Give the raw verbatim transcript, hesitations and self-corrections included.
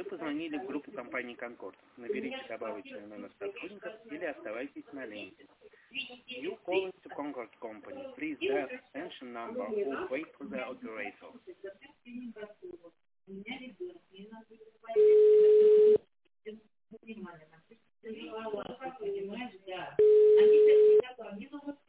позвонили в группу компании «Конкорд». Наберите добавочный номер сотрудников или оставайтесь на ленте. You call to Concord Company. Please dial extension number or wait for the operator. Понимаешь, да. Они сейчас